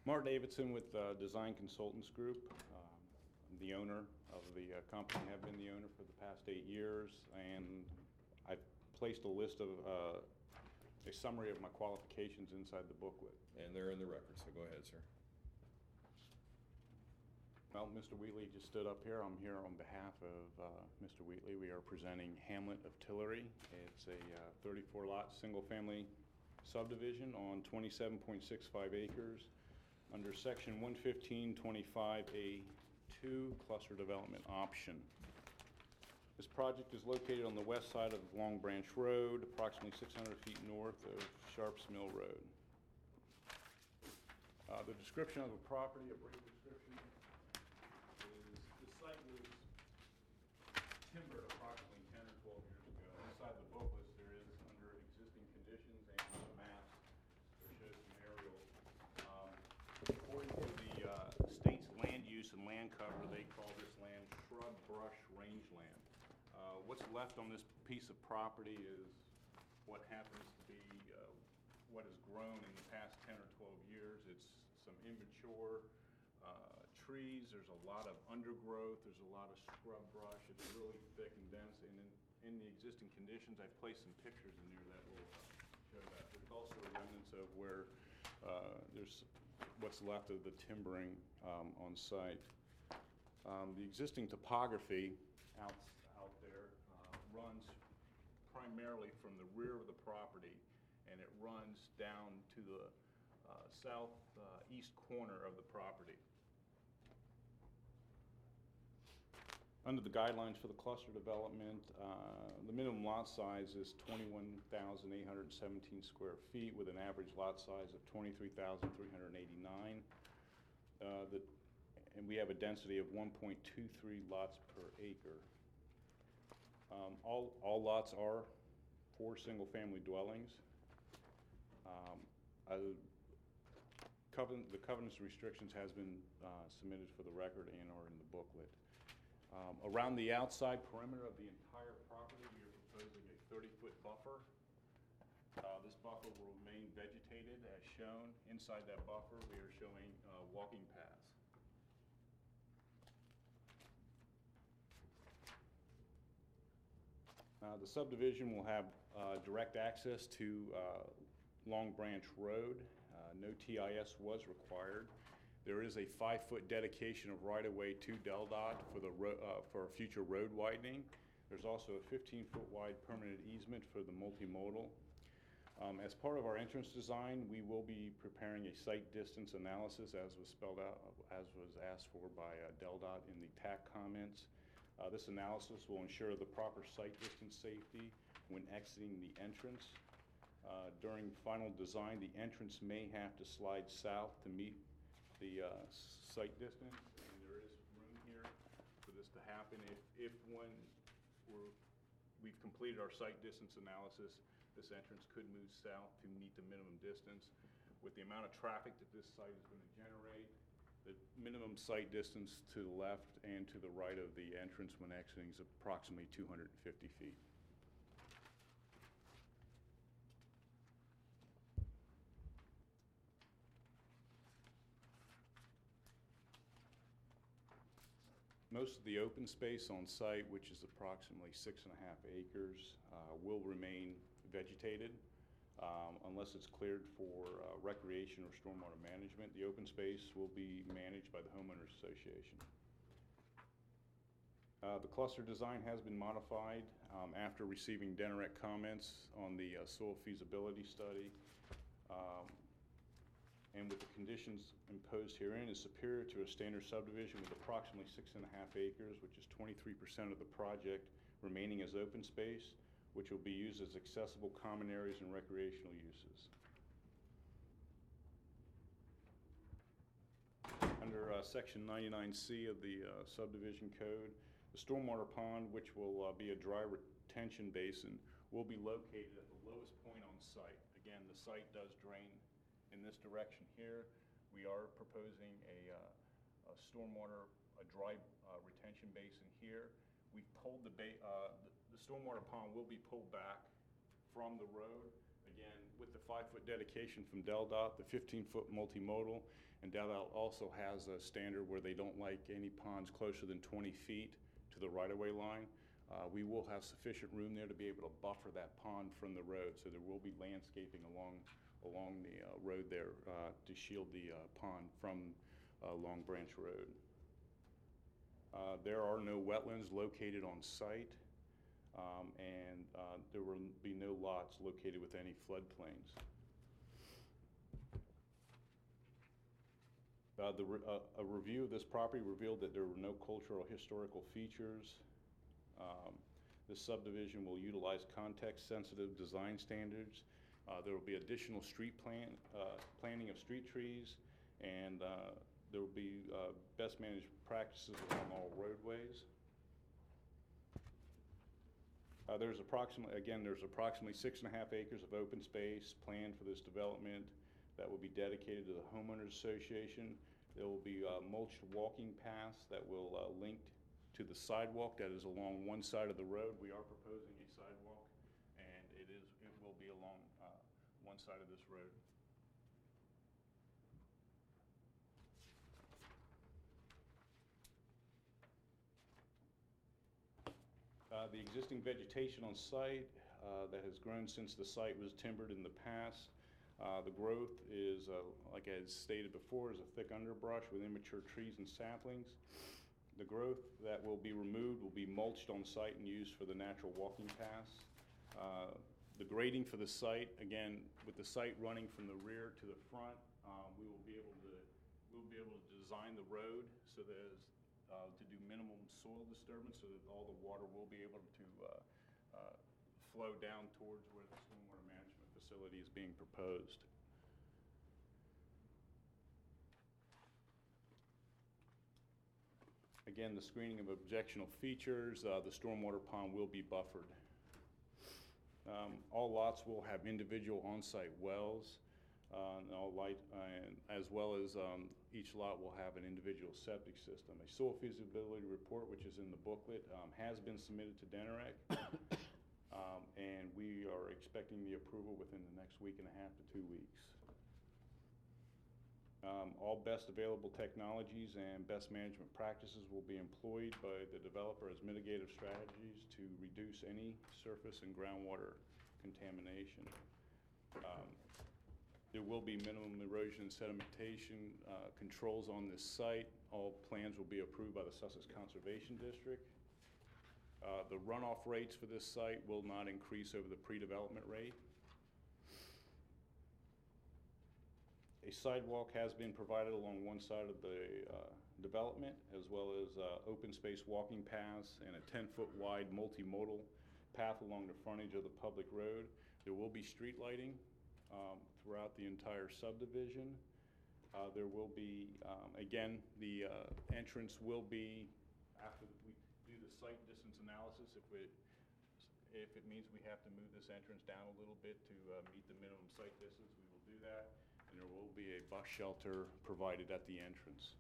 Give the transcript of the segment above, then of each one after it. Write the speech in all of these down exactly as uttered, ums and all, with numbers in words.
Mark Davidson with uh, Design Consultants Group. Um, I'm the owner of the uh, company, have been the owner for the past eight years, and I've placed a list of uh, a summary of my qualifications inside the booklet. And they're in the record, so go ahead, sir. Well, Mister Wheatley just stood up here. I'm here on behalf of uh, Mister Wheatley. We are presenting Hamlet of Tillery. It's a uh, thirty-four lot single-family subdivision on twenty-seven point six five acres under Section one fifteen twenty-five A two Cluster Development Option. This project is located on the west side of Long Branch Road, approximately six hundred feet north of Sharps Mill Road. Uh, the description of the property, a brief description, is the site was timbered approximately ten or twelve years ago. Inside the booklets there is, under existing conditions and the maps, there shows some aerials. Um, according to the uh, state's land use and land cover, they call this land shrub brush rangeland. Uh, what's left on this piece of property is what happens to be uh, what has grown in the past ten or twelve years. It's some immature uh, trees. There's a lot of undergrowth. There's a lot of scrub brush. It's really thick and dense. And in, in the existing conditions, I've placed some pictures in here that will uh, show that. There's also remnants of where uh, there's what's left of the timbering um, on site. Um, the existing topography out, out there uh, runs primarily from the rear of the property, and it runs down to the uh, southeast uh, corner of the property. Under the guidelines for the cluster development, uh, the minimum lot size is twenty-one thousand eight hundred seventeen square feet with an average lot size of twenty-three thousand three hundred eighty-nine. Uh, the, and we have a density of one point two three lots per acre. Um, all, all lots are four single-family dwellings. Um, I, covenant, the covenants and restrictions has been uh, submitted for the record and are in the booklet. Um, around the outside perimeter of the entire property, we are proposing a thirty foot buffer. Uh, this buffer will remain vegetated as shown. Inside that buffer, we are showing uh, walking paths. Uh, the subdivision will have uh, direct access to uh, Long Branch Road. Uh, no T I S was required. There is a five-foot dedication of right-of-way to DelDOT for the ro uh, for future road widening. There's also a fifteen foot wide permanent easement for the multimodal. Um, as part of our entrance design, we will be preparing a site distance analysis, as was spelled out, as was asked for by uh, DelDOT in the T A C comments. Uh, this analysis will ensure the proper site distance safety when exiting the entrance. Uh, during final design, the entrance may have to slide south to meet the uh, site distance, and there is room here for this to happen. If, if when we're, we've completed our site distance analysis, this entrance could move south to meet the minimum distance. With the amount of traffic that this site is going to generate, the minimum site distance to the left and to the right of the entrance when exiting is approximately two hundred fifty feet. Most of the open space on site, which is approximately six and a half acres, uh, will remain vegetated um, unless it's cleared for uh, recreation or stormwater management. The open space will be managed by the Homeowners Association. Uh, the cluster design has been modified um, after receiving DENEREC comments on the uh, soil feasibility study. Um, and with the conditions imposed herein is superior to a standard subdivision with approximately six and a half acres, which is twenty-three percent of the project remaining as open space, which will be used as accessible common areas and recreational uses. Under uh, section ninety-nine C of the uh, subdivision code, the stormwater pond, which will uh, be a dry retention basin, will be located at the lowest point on site. Again, the site does drain in this direction here. We are proposing a, uh, a stormwater, a dry uh, retention basin here. We've pulled the, ba uh, the, the stormwater pond will be pulled back from the road. again, with the five-foot dedication from DelDOT, the fifteen-foot multimodal, and DelDOT also has a standard where they don't like any ponds closer than twenty feet to the right-of-way line. Uh, we will have sufficient room there to be able to buffer that pond from the road, so there will be landscaping along along the uh, road there uh, to shield the uh, pond from uh, Long Branch Road. Uh, there are no wetlands located on site, um, and uh, there will be no lots located with any floodplains. Uh, the re uh, a review of this property revealed that there were no cultural or historical features. Um, this subdivision will utilize context-sensitive design standards. Uh, there will be additional street plan, uh, planting of street trees, and uh, there will be uh, best managed practices along all roadways. Uh, there's approximately, again, there's approximately six and a half acres of open space planned for this development that will be dedicated to the homeowners association. There will be uh, mulched walking paths that will uh, link to the sidewalk that is along one side of the road. We are proposing a sidewalk, and it is it will be along uh, one side of this road. Uh, the existing vegetation on site uh, that has grown since the site was timbered in the past. Uh, the growth is, uh, like I had stated before, is a thick underbrush with immature trees and saplings. The growth that will be removed will be mulched on site and used for the natural walking paths. Uh, the grading for the site, again, with the site running from the rear to the front, um, we will be able to we'll be able to design the road so that as, uh, to do minimum soil disturbance, so that all the water will be able to uh, uh, flow down towards where the stormwater management facility is being proposed. Again, the screening of objectionable features, uh, the stormwater pond will be buffered. Um, all lots will have individual on-site wells, uh, and all light, uh, and as well as um, each lot will have an individual septic system. A soil feasibility report, which is in the booklet, um, has been submitted to DENEREC, um, and we are expecting the approval within the next week and a half to two weeks. Um, all best available technologies and best management practices will be employed by the developer as mitigative strategies to reduce any surface and groundwater contamination. Um, there will be minimum erosion and sedimentation uh, controls on this site. All plans will be approved by the Sussex Conservation District. Uh, the runoff rates for this site will not increase over the pre-development rate. A sidewalk has been provided along one side of the uh, development, as well as uh, open space walking paths and a ten-foot wide multimodal path along the frontage of the public road. There will be street lighting um, throughout the entire subdivision. Uh, there will be, um, again, the uh, entrance will be, after we do the site distance analysis, if it, if it means we have to move this entrance down a little bit to uh, meet the minimum site distance, we will do that. And there will be a bus shelter provided at the entrance.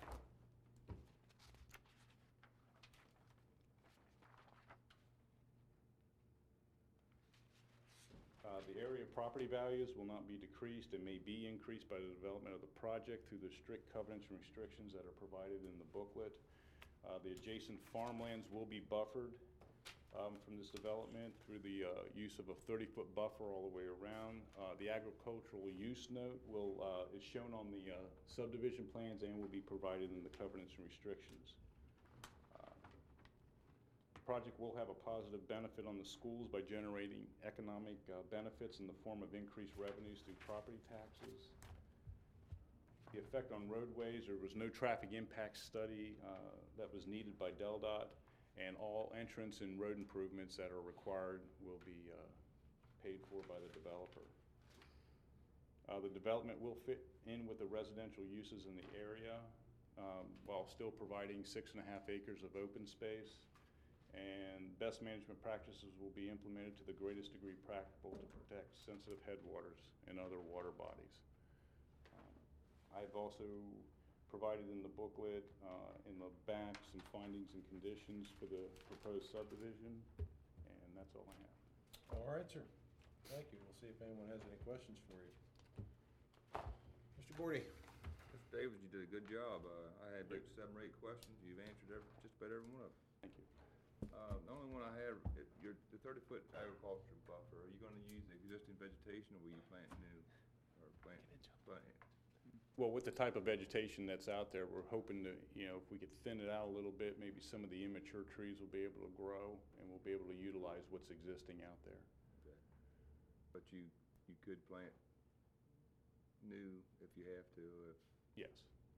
Uh, the area of property values will not be decreased and may be increased by the development of the project through the strict covenants and restrictions that are provided in the booklet. Uh, the adjacent farmlands will be buffered Um, from this development through the uh, use of a thirty-foot buffer all the way around. Uh, the agricultural use note will uh, is shown on the uh, subdivision plans and will be provided in the covenants and restrictions. Uh, the project will have a positive benefit on the schools by generating economic uh, benefits in the form of increased revenues through property taxes. The effect on roadways, there was no traffic impact study uh, that was needed by DelDOT. And all entrance and road improvements that are required will be uh, paid for by the developer. Uh, the development will fit in with the residential uses in the area um, while still providing six and a half acres of open space. And best management practices will be implemented to the greatest degree practical to protect sensitive headwaters and other water bodies. Um, I've also provided in the booklet, uh, in the back, some findings and conditions for the proposed subdivision, and that's all I have. All right, sir. Thank you. We'll see if anyone has any questions for you. Mister Gordy? Mister Davis, you did a good job. Uh, I had like seven or eight questions. You've answered every, just about every one of them. Thank you. Uh, the only one I had, it, your, the thirty-foot agriculture buffer, are you gonna use the existing vegetation or will you plant new? Or plant, plant, Well, with the type of vegetation that's out there, we're hoping to, you know, if we could thin it out a little bit, maybe some of the immature trees will be able to grow and we'll be able to utilize what's existing out there. okay. But you, you could plant new if you have to, if, Yes.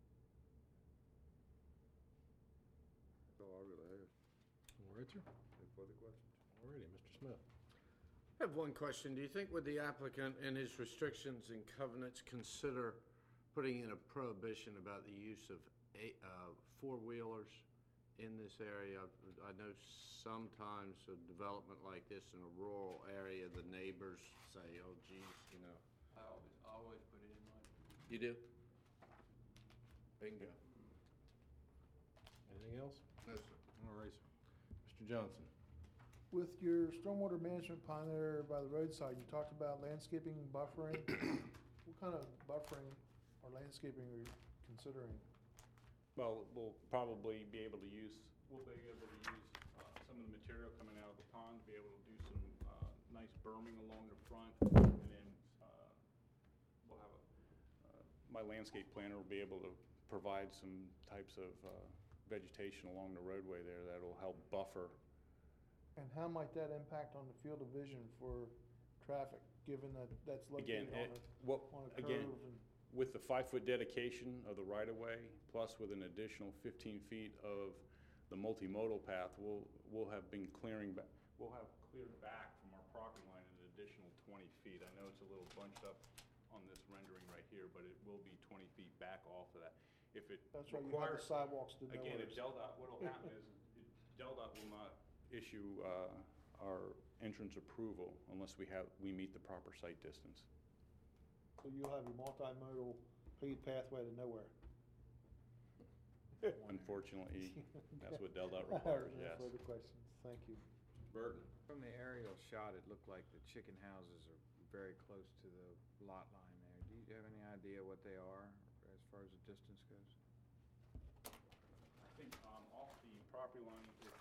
that's all I really have. All right, sir. No further questions. All righty, Mister Smith. I have one question. Do you think would the applicant and his restrictions and covenants consider putting in a prohibition about the use of eight, uh, four-wheelers in this area? I know sometimes a development like this in a rural area, the neighbors say, oh geez, you know. I always, I always put it in mine. You do? Bingo. Anything else? No, sir. All right, sir. Mister Johnson? With your stormwater management pond there by the roadside, you talked about landscaping, buffering. What kind of buffering or landscaping are you considering? Well, we'll probably be able to use, we'll be able to use uh, some of the material coming out of the pond, be able to do some uh, nice berming along the front, and then uh, we'll have a, uh, my landscape planner will be able to provide some types of uh, vegetation along the roadway there that'll help buffer. And how might that impact on the field of vision for traffic, given that that's Again, located on it- a, what, on a again, curve and? with the five-foot dedication of the right-of-way, plus with an additional fifteen feet of the multimodal path, we'll, we'll have been clearing back, we'll have cleared back from our property line an additional twenty feet. I know it's a little bunched up on this rendering right here, but it will be twenty feet back off of that. If it That's right, you have the requires, sidewalks to again, nowhere. if DelDOT, what'll happen is, it- DelDOT will not issue, uh, our entrance approval unless we have, we meet the proper site distance. So you'll have your multimodal paved pathway to nowhere. Unfortunately, that's what DelDOT I have requires, no yes. further questions, thank you. Burton? From the aerial shot, it looked like the chicken houses are very close to the lot line there. Do you have any idea what they are as far as the distance goes? I think, um, off the property line, it,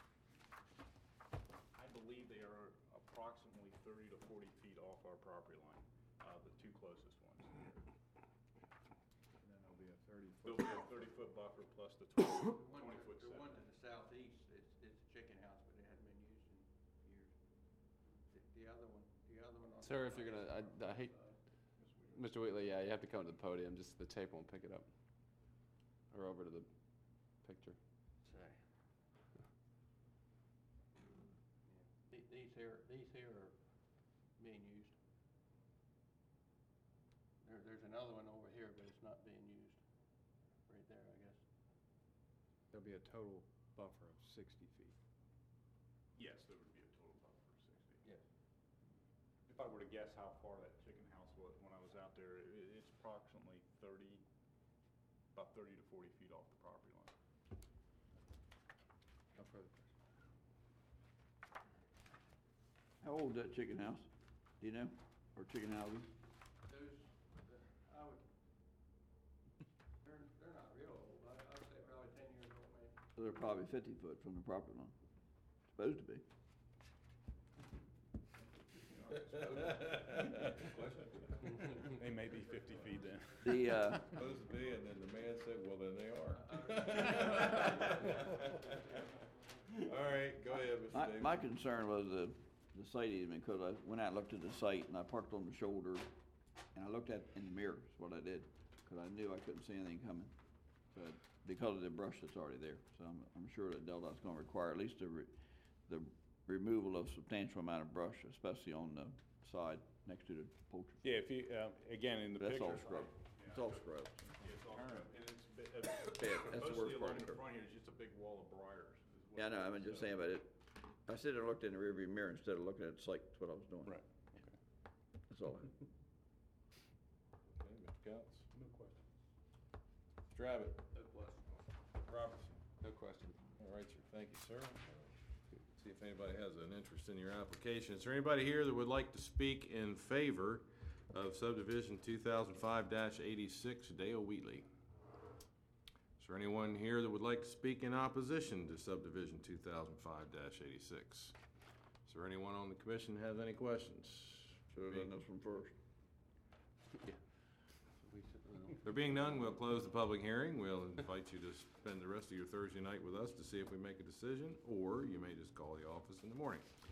I believe they are approximately thirty to forty feet off our property line, uh, the two closest ones. And then there'll be a thirty There'll foot. be a thirty-foot buffer plus the twenty, The one, twenty foot the one to setback. the southeast, it's, it's a chicken house, but it hadn't been used in years. The, the other one, the other one on. Sir, if you're gonna, I, I hate, Mister Wheatley, yeah, you have to come to the podium, just the tape won't pick it up. Or over to the picture. Sorry. The- These here, these here are being used. There, there's another one over here, but it's not being used. Right there, I guess. There'll be a total buffer of sixty feet. Yes, there would be a total buffer of sixty. Yes. If I were to guess how far that chicken house was when I was out there, it, it's approximately thirty, about thirty to forty feet off the property line. No further questions. How old is that chicken house? Do you know? Or chicken houses? Those, uh, I would, they're, they're not real old. I, I would say probably ten years old, maybe. So they're probably fifty foot from the property line. Supposed to be. They may be fifty feet then. The, uh, Supposed to be, and then the man said, well, then they are. All right, go ahead, Mister my, Davis. my concern was the, the site easement, because I went out and looked at the site, and I parked on the shoulder, and I looked at in the mirror, is what I did, because I knew I couldn't see anything coming. But because of the brush that's already there, so I'm, I'm sure that DelDOT's gonna require at least the, re- the removal of substantial amount of brush, especially on the side next to the poultry. Yeah, if you, uh, again, in the That's all pictures. scrubbed. It's all scrubbed. Yeah, it's all scrubbed, and it's, bi- it's Yeah, that's the worst mostly part along of the it. front here, it's just a big wall of briars. is what Yeah, I know, it I'm is, just so- saying about it. I sit there and looked in the rearview mirror instead of looking at the site, that's what I was doing. Right. That's all. Okay, Mister Counts? No questions. Mister Abbott? No question. Robertson? No question. All right, sir, thank you, sir. See if anybody has an interest in your application. Is there anybody here that would like to speak in favor of subdivision two thousand five eighty-six Dale Wheatley? Is there anyone here that would like to speak in opposition to subdivision two thousand five eighty-six? Is there anyone on the commission that has any questions? Should've done this one first. There being none, we'll close the public hearing. We'll invite you to spend the rest of your Thursday night with us to see if we make a decision, or you may just call the office in the morning.